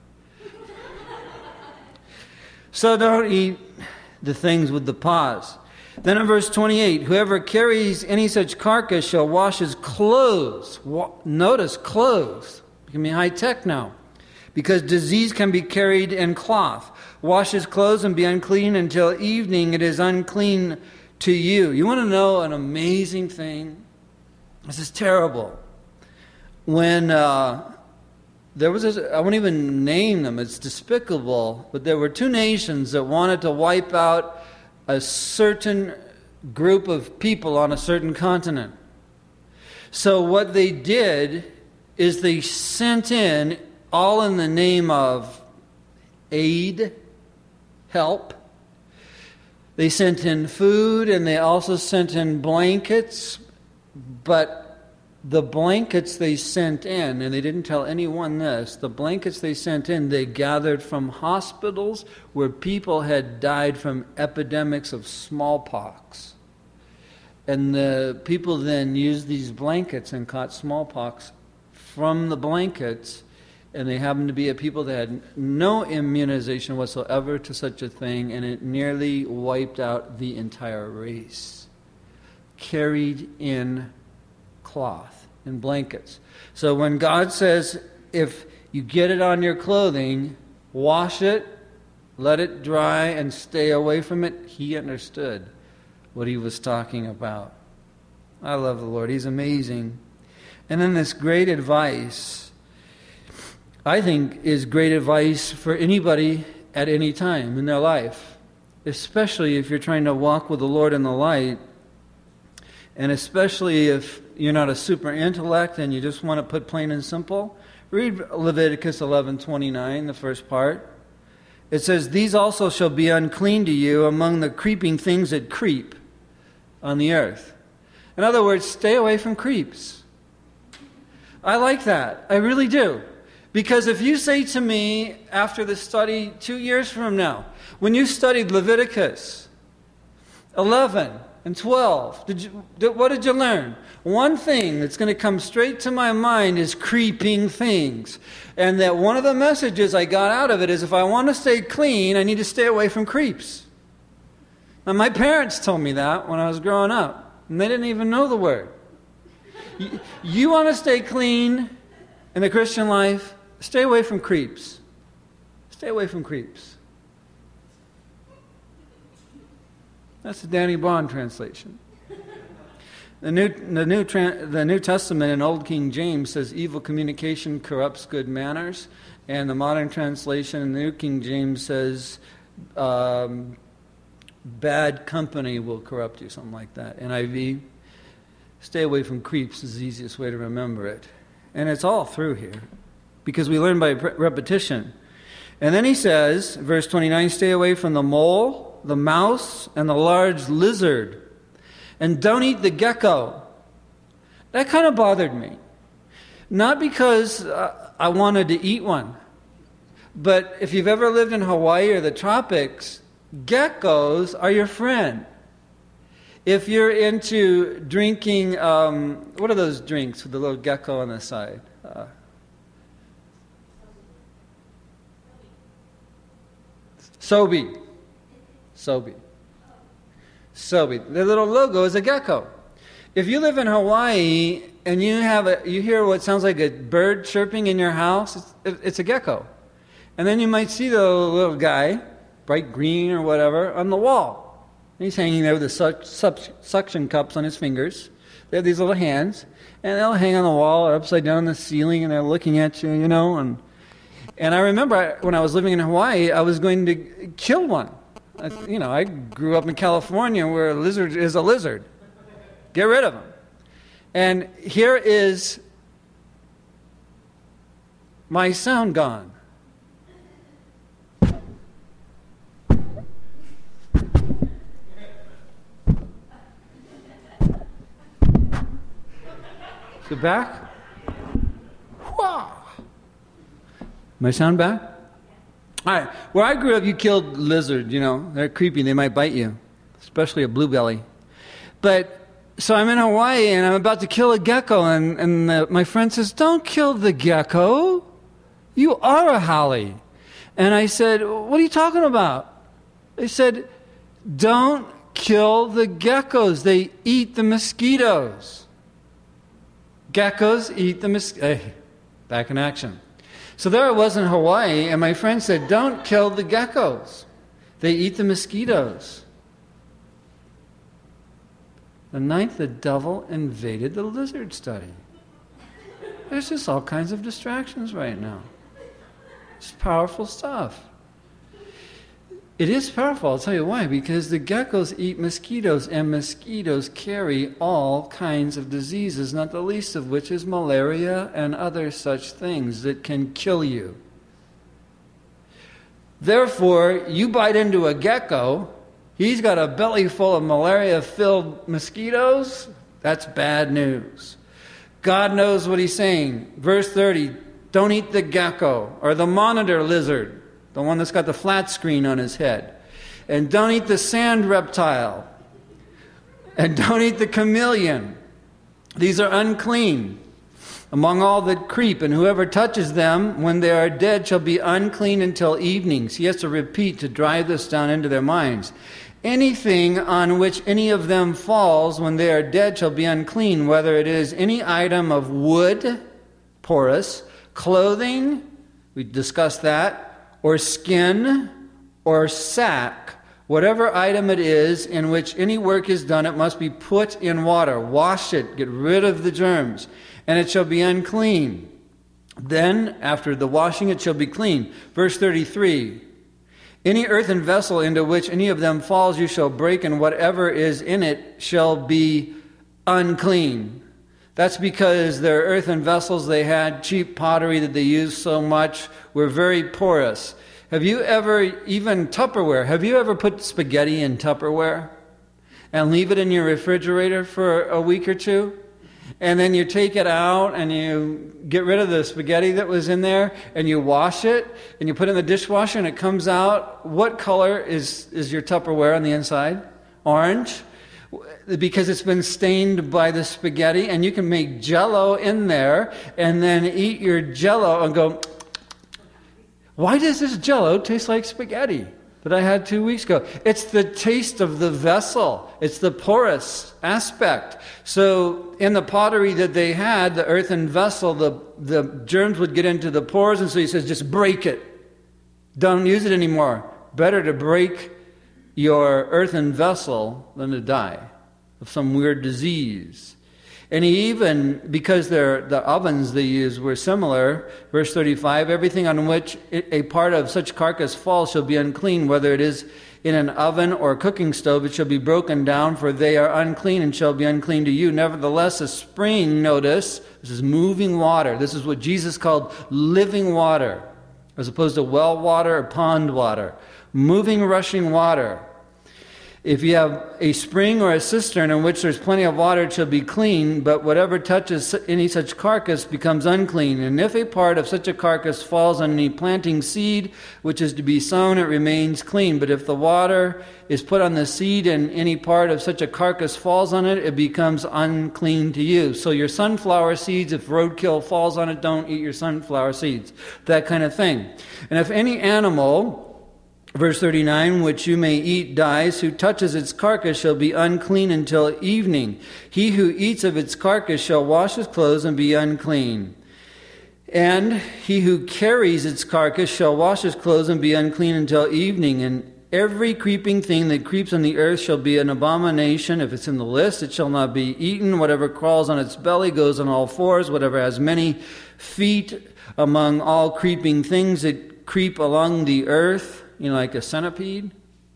So don't eat the things with the paws. Then in verse twenty-eight, whoever carries any such carcass shall wash his clothes. Wa- Notice, clothes. It can be high-tech now. Because disease can be carried in cloth. Wash his clothes and be unclean until evening. It is unclean to you. You want to know an amazing thing? This is terrible. When uh, there was, a, I won't even name them, it's despicable, but there were two nations that wanted to wipe out a certain group of people on a certain continent. So what they did is they sent in, all in the name of aid, help. They sent in food, and they also sent in blankets, but the blankets they sent in, and they didn't tell anyone this, the blankets they sent in, they gathered from hospitals where people had died from epidemics of smallpox. And the people then used these blankets and caught smallpox from the blankets, and they happened to be a people that had no immunization whatsoever to such a thing, and it nearly wiped out the entire race. Carried in cloth, in blankets. So when God says, if you get it on your clothing, wash it, let it dry, and stay away from it, he understood what he was talking about. I love the Lord. He's amazing. And then this great advice, I think, is great advice for anybody at any time in their life, especially if you're trying to walk with the Lord in the light, and especially if you're not a super intellect and you just want to put plain and simple. Read Leviticus eleven twenty-nine, the first part. It says, these also shall be unclean to you among the creeping things that creep on the earth. In other words, stay away from creeps. I like that. I really do. Because if you say to me after the study two years from now, when you studied Leviticus eleven and twelve, did you, did, what did you learn? One thing that's going to come straight to my mind is creeping things. And that one of the messages I got out of it is if I want to stay clean, I need to stay away from creeps. Now, my parents told me that when I was growing up, and they didn't even know the word. You, you want to stay clean in the Christian life? Stay away from creeps. Stay away from creeps. That's the Danny Bond translation. The New, the New, the New Testament in Old King James says evil communication corrupts good manners, and the modern translation in the New King James says um, bad company will corrupt you, something like that. N I V, stay away from creeps is the easiest way to remember it. And it's all through here, because we learn by repetition. And then he says, verse twenty-nine, stay away from the mole, the mouse, and the large lizard. And don't eat the gecko. That kind of bothered me. Not because uh, I wanted to eat one, but if you've ever lived in Hawaii or the tropics, geckos are your friend. If you're into drinking, um, what are those drinks with the little gecko on the side? Uh, Sobe. Sobe. Sobe. Their little logo is a gecko. If you live in Hawaii and you have a, you hear what sounds like a bird chirping in your house, it's, it's a gecko. And then you might see the little guy, bright green or whatever, on the wall. And he's hanging there with the suc- suc- suction cups on his fingers. They have these little hands, and they'll hang on the wall or upside down on the ceiling, and they're looking at you, you know. And and I remember when I was living in Hawaii, I was going to kill one. I, you know, I grew up in California where a lizard is a lizard. Get rid of him. And here is my sound gone. Is it back? Wow. My sound back? All right. Where I grew up, you killed lizard, you know. They're creepy. They might bite you, especially a bluebelly. But, so I'm in Hawaii, and I'm about to kill a gecko, and, and the, my friend says, don't kill the gecko. You are a haole. And I said, what are you talking about? They said, don't kill the geckos. They eat the mosquitoes. Geckos eat the mosquitoes. Hey, back in action. So there I was in Hawaii, and my friend said, don't kill the geckos. They eat the mosquitoes. The ninth, the devil invaded the lizard study. There's just all kinds of distractions right now. It's powerful stuff. It is powerful, I'll tell you why. Because the geckos eat mosquitoes, and mosquitoes carry all kinds of diseases, not the least of which is malaria and other such things that can kill you. Therefore, you bite into a gecko, he's got a belly full of malaria-filled mosquitoes, that's bad news. God knows what he's saying. Verse thirty, don't eat the gecko, or the monitor lizard, the one that's got the flat screen on his head. And don't eat the sand reptile. And don't eat the chameleon. These are unclean among all that creep, and whoever touches them when they are dead shall be unclean until evening. So he has to repeat to drive this down into their minds. Anything on which any of them falls when they are dead shall be unclean, whether it is any item of wood, porous, clothing, we discussed that, or skin, or sack, whatever item it is in which any work is done, it must be put in water. Wash it, get rid of the germs, and it shall be unclean. Then, after the washing, it shall be clean. Verse thirty-three, any earthen vessel into which any of them falls you shall break, and whatever is in it shall be unclean. That's because their earthen vessels they had, cheap pottery that they used so much, were very porous. Have you ever, even Tupperware, have you ever put spaghetti in Tupperware and leave it in your refrigerator for a week or two? And then you take it out and you get rid of the spaghetti that was in there and you wash it and you put it in the dishwasher and it comes out. What color is, is your Tupperware on the inside? Orange. Because it's been stained by the spaghetti, and you can make Jell-O in there and then eat your Jell-O and go, why does this Jell-O taste like spaghetti that I had two weeks ago? It's the taste of the vessel. It's the porous aspect. So in the pottery that they had, the earthen vessel, the, the germs would get into the pores, and so he says, just break it. Don't use it anymore. Better to break your earthen vessel than to die of some weird disease. And he even, because the ovens they used were similar, verse thirty-five, everything on which a part of such carcass falls shall be unclean, whether it is in an oven or a cooking stove, it shall be broken down, for they are unclean and shall be unclean to you. Nevertheless, a spring, notice, this is moving water. This is what Jesus called living water, as opposed to well water or pond water. Moving, rushing water. If you have a spring or a cistern in which there's plenty of water, it shall be clean, but whatever touches any such carcass becomes unclean. And if a part of such a carcass falls on any planting seed which is to be sown, it remains clean. But if the water is put on the seed and any part of such a carcass falls on it, it becomes unclean to you. So your sunflower seeds, if roadkill falls on it, don't eat your sunflower seeds. That kind of thing. And if any animal, verse thirty-nine, which you may eat dies, who touches its carcass shall be unclean until evening. He who eats of its carcass shall wash his clothes and be unclean. And he who carries its carcass shall wash his clothes and be unclean until evening. And every creeping thing that creeps on the earth shall be an abomination. If it's in the list, it shall not be eaten. Whatever crawls on its belly goes on all fours. Whatever has many feet among all creeping things that creep along the earth, you know, like a centipede.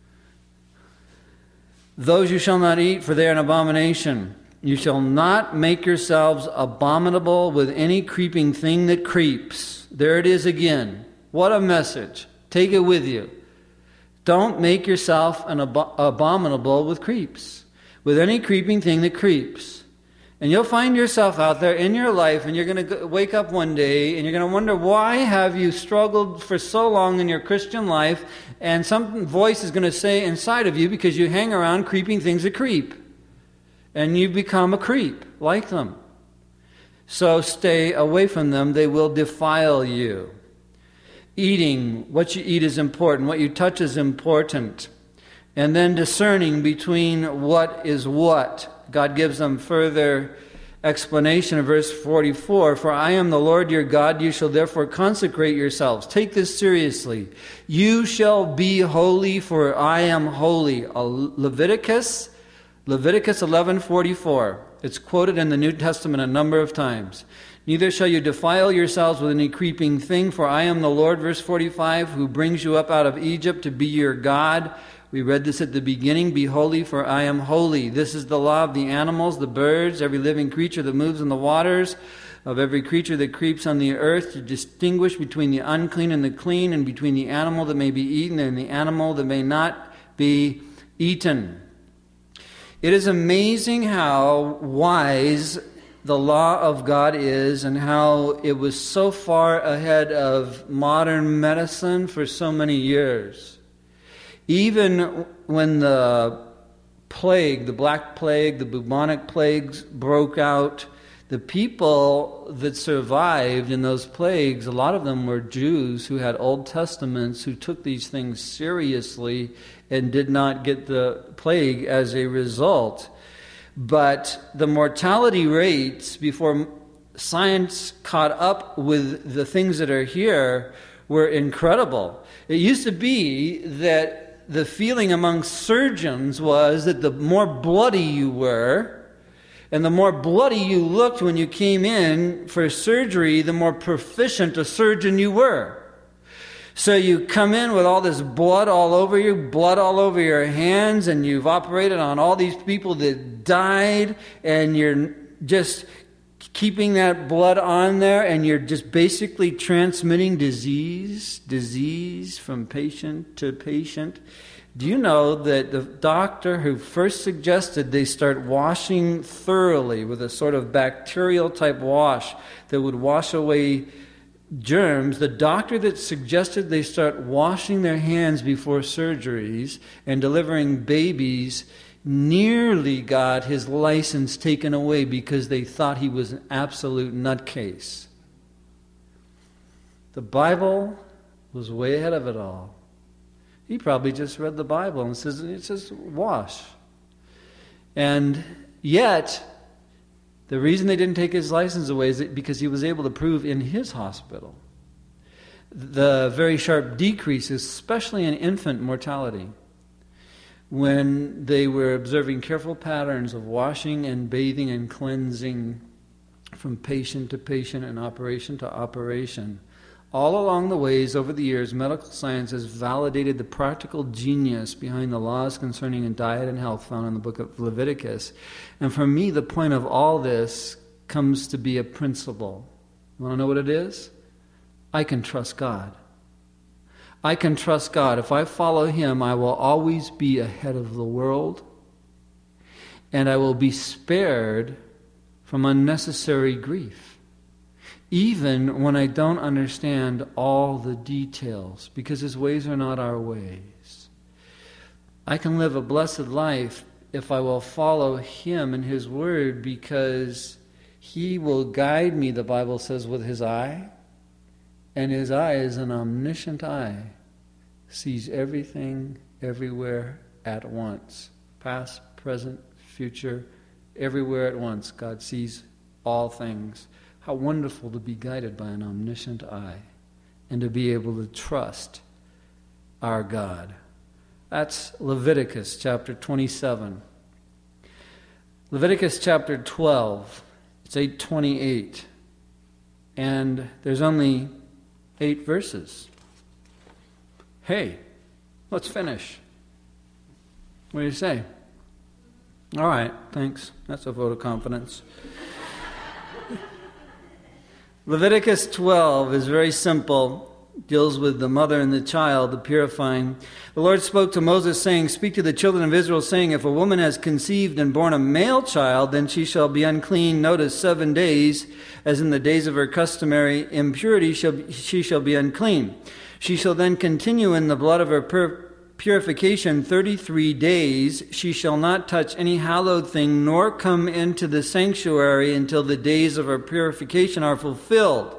Those you shall not eat, for they are an abomination. You shall not make yourselves abominable with any creeping thing that creeps. There it is again. What a message. Take it with you. Don't make yourself an ab- abominable with creeps, with any creeping thing that creeps. And you'll find yourself out there in your life, and you're going to wake up one day and you're going to wonder, why have you struggled for so long in your Christian life? And some voice is going to say inside of you, because you hang around creeping things that creep, and you become a creep like them. So stay away from them. They will defile you. Eating, what you eat is important. What you touch is important. And then discerning between what is what. God gives them further explanation in verse forty-four. For I am the Lord your God, you shall therefore consecrate yourselves. Take this seriously. You shall be holy, for I am holy. Leviticus, Leviticus eleven forty-four. It's quoted in the New Testament a number of times. Neither shall you defile yourselves with any creeping thing, for I am the Lord, verse forty-five, who brings you up out of Egypt to be your God. We read this at the beginning. Be holy, for I am holy. This is the law of the animals, the birds, every living creature that moves in the waters, of every creature that creeps on the earth, to distinguish between the unclean and the clean, and between the animal that may be eaten and the animal that may not be eaten. It is amazing how wise the law of God is, and how it was so far ahead of modern medicine for so many years. Even when the plague, the Black Plague, the bubonic plagues broke out, the people that survived in those plagues, a lot of them were Jews who had Old Testaments, who took these things seriously and did not get the plague as a result. But the mortality rates, before science caught up with the things that are here, were incredible. It used to be that the feeling among surgeons was that the more bloody you were, and the more bloody you looked when you came in for surgery, the more proficient a surgeon you were. So you come in with all this blood all over you, blood all over your hands, and you've operated on all these people that died, and you're just keeping that blood on there, and you're just basically transmitting disease, disease from patient to patient. Do you know that the doctor who first suggested they start washing thoroughly with a sort of bacterial type wash that would wash away germs, the doctor that suggested they start washing their hands before surgeries and delivering babies nearly got his license taken away because they thought he was an absolute nutcase. The Bible was way ahead of it all. He probably just read the Bible and says, it says wash. And yet, the reason they didn't take his license away is because he was able to prove in his hospital the very sharp decrease, especially in infant mortality, when they were observing careful patterns of washing and bathing and cleansing from patient to patient and operation to operation. All along the ways, over the years, medical science has validated the practical genius behind the laws concerning diet and health found in the book of Leviticus. And for me, the point of all this comes to be a principle. You want to know what it is? I can trust God. I can trust God. If I follow Him, I will always be ahead of the world, and I will be spared from unnecessary grief, even when I don't understand all the details, because His ways are not our ways. I can live a blessed life if I will follow Him and His Word, because He will guide me, the Bible says, with His eye. And His eye is an omniscient eye, sees everything, everywhere, at once. Past, present, future, everywhere at once. God sees all things. How wonderful to be guided by an omniscient eye and to be able to trust our God. That's Leviticus chapter twenty-seven. Leviticus chapter twelve, it's eight twenty-eight. And there's only eight verses. Hey, let's finish. What do you say? All right, thanks. That's a vote of confidence. Leviticus twelve is very simple. Deals with the mother and the child, the purifying. The Lord spoke to Moses, saying, Speak to the children of Israel, saying, If a woman has conceived and born a male child, then she shall be unclean, notice, seven days, as in the days of her customary impurity, shall, she shall be unclean. She shall then continue in the blood of her pur- purification thirty-three days. She shall not touch any hallowed thing, nor come into the sanctuary until the days of her purification are fulfilled.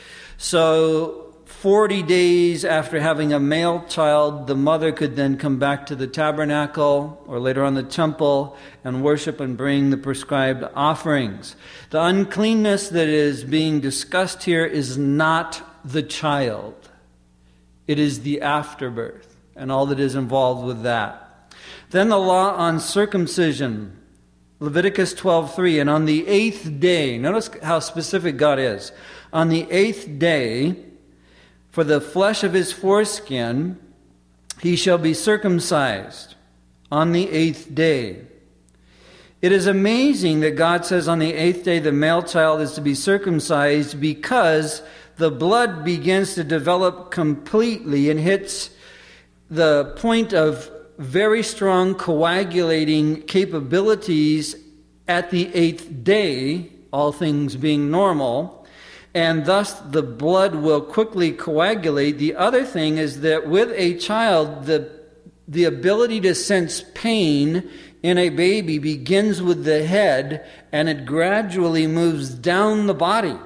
So, Forty days after having a male child, the mother could then come back to the tabernacle or later on the temple and worship and bring the prescribed offerings. The uncleanness that is being discussed here is not the child. It is the afterbirth and all that is involved with that. Then the law on circumcision, Leviticus twelve three, and on the eighth day, notice how specific God is. On the eighth day, for the flesh of his foreskin, he shall be circumcised on the eighth day. It is amazing that God says on the eighth day the male child is to be circumcised, because the blood begins to develop completely and hits the point of very strong coagulating capabilities at the eighth day, all things being normal. And thus the blood will quickly coagulate. The other thing is that with a child, the, the ability to sense pain in a baby begins with the head, and it gradually moves down the body.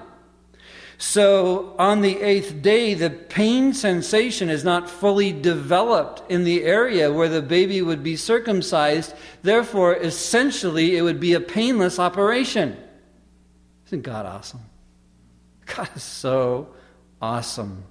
So on the eighth day, the pain sensation is not fully developed in the area where the baby would be circumcised. Therefore, essentially, it would be a painless operation. Isn't God awesome? God is so awesome.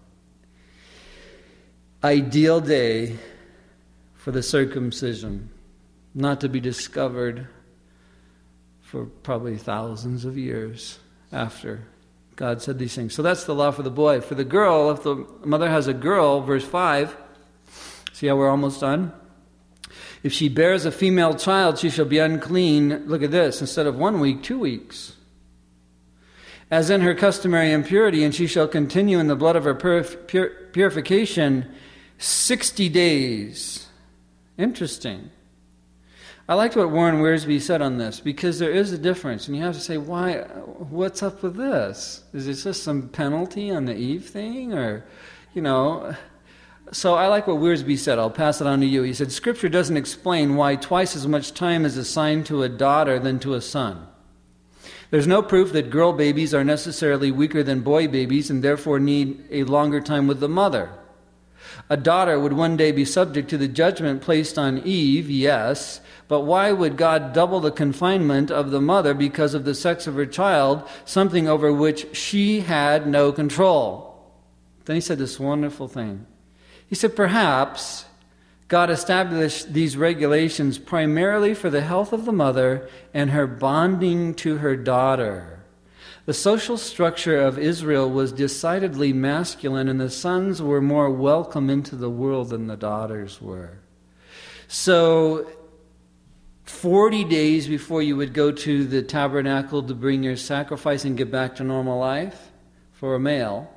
Ideal day for the circumcision, not to be discovered for probably thousands of years after God said these things. So that's the law for the boy. For the girl, if the mother has a girl, verse five, see how we're almost done? If she bears a female child, she shall be unclean. Look at this, instead of one week, two weeks. As in her customary impurity, and she shall continue in the blood of her purif- pur- purification sixty days. Interesting. I liked what Warren Wiersbe said on this, because there is a difference, and you have to say, why? What's up with this? Is it just some penalty on the Eve thing, or, you know? So I like what Wiersbe said. I'll pass it on to you. He said, Scripture doesn't explain why twice as much time is assigned to a daughter than to a son. There's no proof that girl babies are necessarily weaker than boy babies and therefore need a longer time with the mother. A daughter would one day be subject to the judgment placed on Eve, yes, but why would God double the confinement of the mother because of the sex of her child, something over which she had no control? Then he said this wonderful thing. He said, perhaps God established these regulations primarily for the health of the mother and her bonding to her daughter. The social structure of Israel was decidedly masculine, and the sons were more welcome into the world than the daughters were. So, forty days before you would go to the tabernacle to bring your sacrifice and get back to normal life for a male,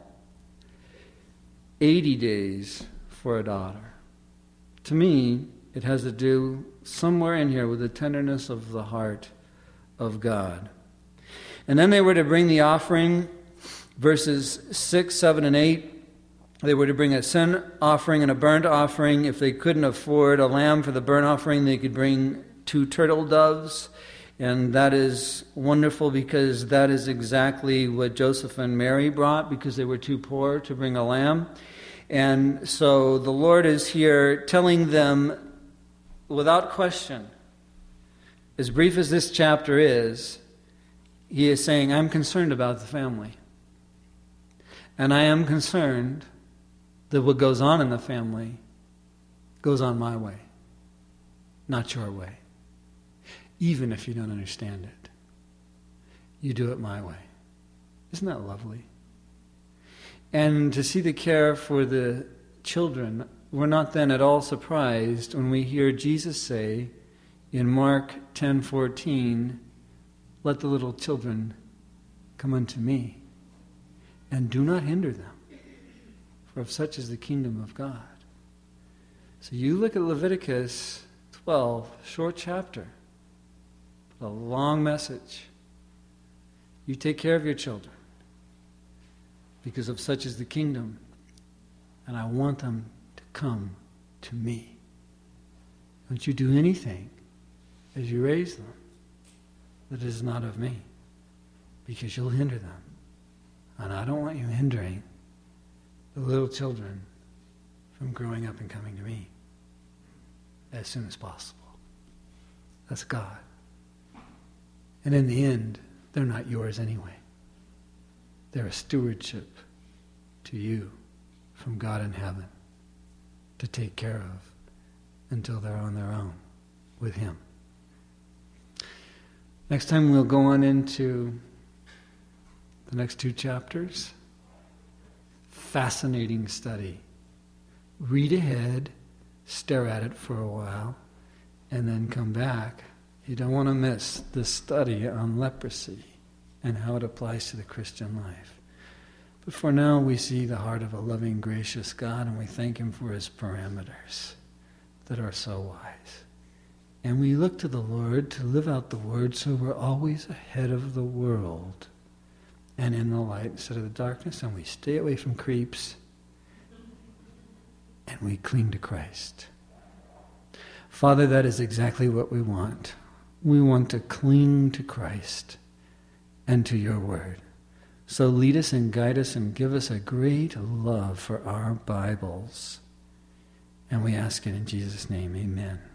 eighty days for a daughter. To me, it has to do somewhere in here with the tenderness of the heart of God. And then they were to bring the offering, verses six, seven, and eight. They were to bring a sin offering and a burnt offering. If they couldn't afford a lamb for the burnt offering, they could bring two turtle doves. And that is wonderful, because that is exactly what Joseph and Mary brought, because they were too poor to bring a lamb. And so the Lord is here telling them without question, as brief as this chapter is, He is saying, I'm concerned about the family. And I am concerned that what goes on in the family goes on my way, not your way. Even if you don't understand it, you do it my way. Isn't that lovely? And to see the care for the children, we're not then at all surprised when we hear Jesus say in Mark ten fourteen, let the little children come unto me, and do not hinder them, for of such is the kingdom of God. So you look at Leviticus twelve, short chapter, but a long message. You take care of your children, because of such is the kingdom, and I want them to come to me. Don't you do anything as you raise them that is not of me, because you'll hinder them. And I don't want you hindering the little children from growing up and coming to me as soon as possible. That's God. And in the end, they're not yours anyway. They're a stewardship to you from God in heaven to take care of until they're on their own with Him. Next time we'll go on into the next two chapters. Fascinating study. Read ahead, stare at it for a while, and then come back. You don't want to miss the study on leprosy and how it applies to the Christian life. But for now, we see the heart of a loving, gracious God, and we thank Him for His parameters that are so wise. And we look to the Lord to live out the Word, so we're always ahead of the world and in the light instead of the darkness, and we stay away from creeps, and we cling to Christ. Father, that is exactly what we want. We want to cling to Christ and to your Word. So lead us and guide us and give us a great love for our Bibles. And we ask it in Jesus' name, amen.